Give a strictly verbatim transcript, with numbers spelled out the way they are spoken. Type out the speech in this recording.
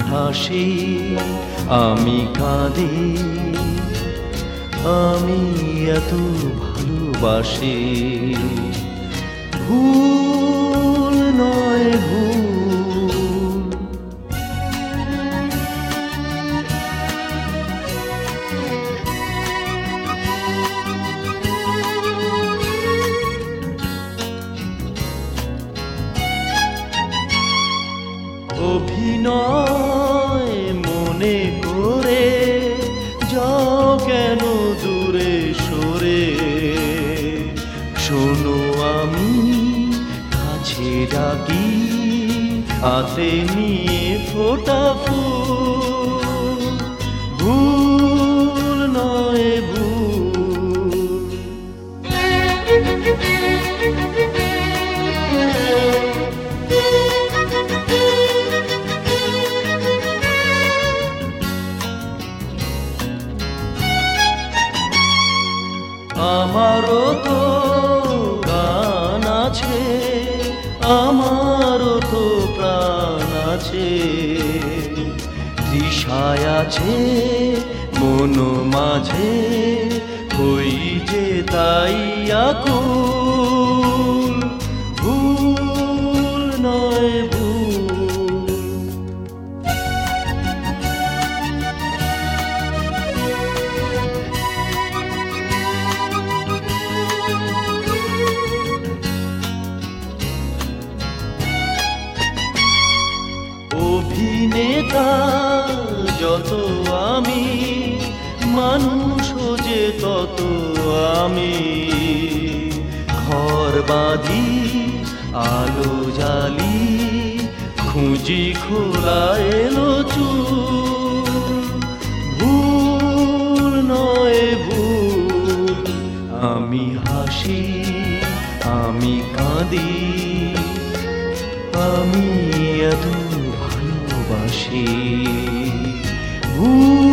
হাসি আমি কাঁদি, আমি এত ভালোবাসি। ভুল নয় ভুল, অভিনয় মনে করে যাও কেন দূরে সরে। শোনো আমি কাছে ডাকি, হাতে নিয়ে ফোটা ফুল। ভুল নয় ভুল, আমারও তো গান আছে, আমারও তো প্রাণ আছে। তৃষায় আছে মন মাঝে, হই যে তাই আকুল। ভুল নয় ভুল, অভিনেতা যত আমি, মানুষ যে তত আমি। ঘর বাঁধি আলো জ্বালি, খুঁজি খোলা এলো চুল। ভুল নয় ভুল, আমি হাসি আমি কাঁদি, আমি এত ভালোবাসি। ভুল